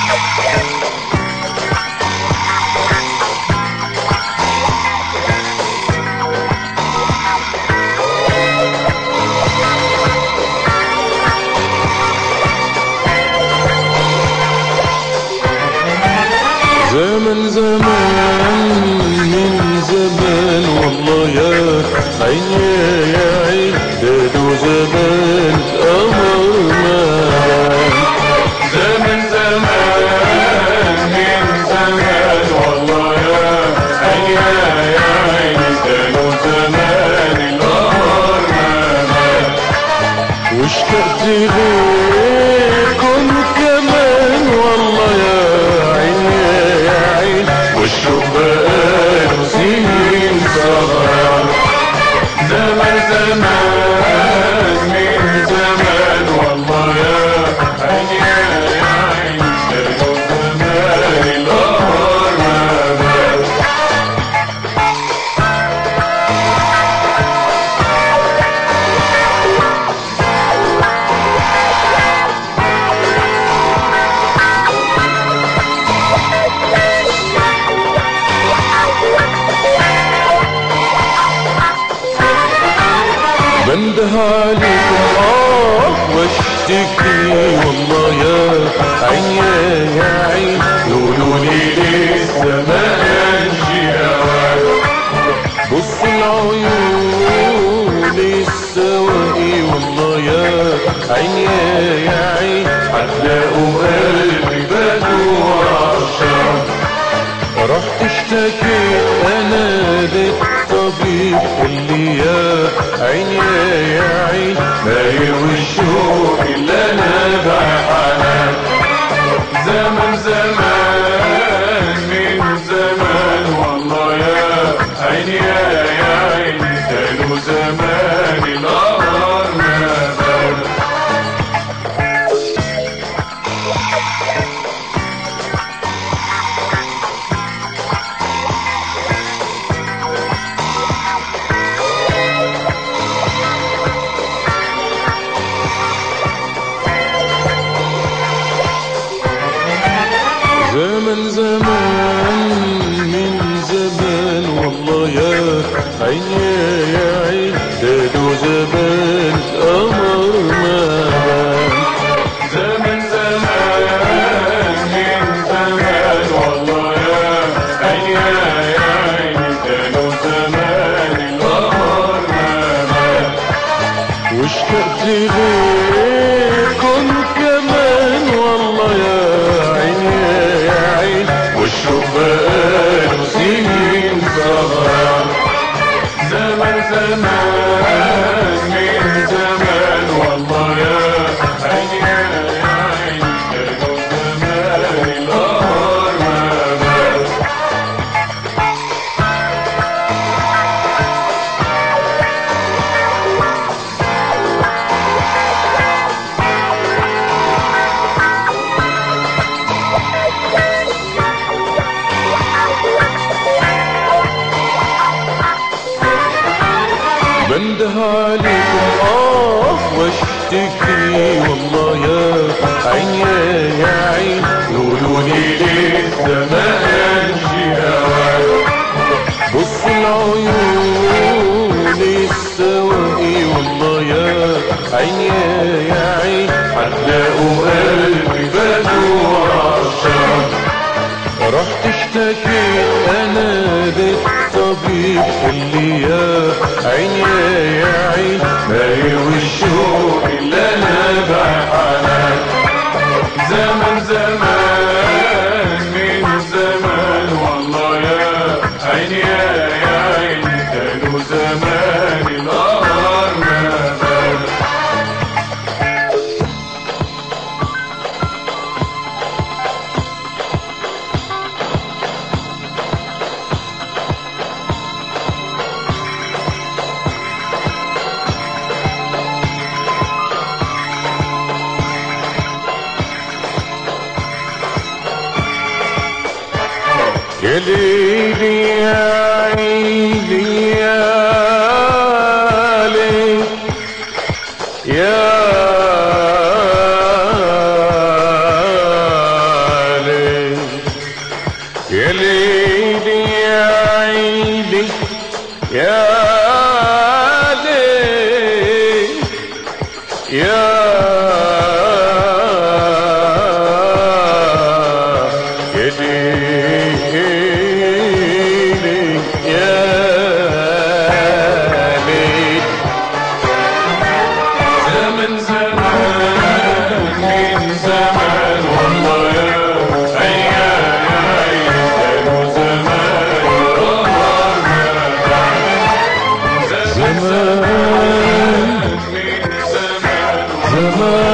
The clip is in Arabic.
زمن زمان من زمان والله يا عيني يا عين دادو زمان قمر مان. زمن زمان من زمان والله يا عيني يا عين دادو زمان القمر مان. واشتقت ليكم كمان والله يا عيني يا عين والشوق بقاله سنين صغار. زمن زمان من زمان والله يا عيني يا عين دادو زمان القمر مان. بنده عليكم واشتكي والله يا عين يا عين قولوا لي لسه ما كانش اوان. بص العيون السواقي والله يا عين يا عين هتلاقوا قلبي بدو عطشان. رحت اشتكيت انا للطبيب اللي يا عين يا عين باين والشوق اللي انا بحنان. زمن زمان من زمان والله يا عيني يا عين كانوا زمان القمر نبان. زمن زمان من زمان والله يا عين يا عين دادو زمان قمر مان. زمن زمان من زمان والله يا عيني يا عين كانوا زمان القمر نبان. واشتقت ليكم كمان والله يا عين يا عين والشوق بقاله سنين صغار. زمن زمان من زمان والله يا عيني يا عين كانوا زمان القمر نبان. بنده عليكم واشتكي والله يا عين يا عين قولوا لي لسه ما كانش اوان. بص العيون السواقي والله يا عين يا عين هتلاقوا قلبي بدو عطشان. رحت اشتكيت انا للطبيب اللي يا عين يا عين باين والشوق اللي انا بحنان. زمن زمان من زمان والله يا عيني يا عين كانوا زمان القمر نبان. يا ليلي يا عيني يا ليل يا زمان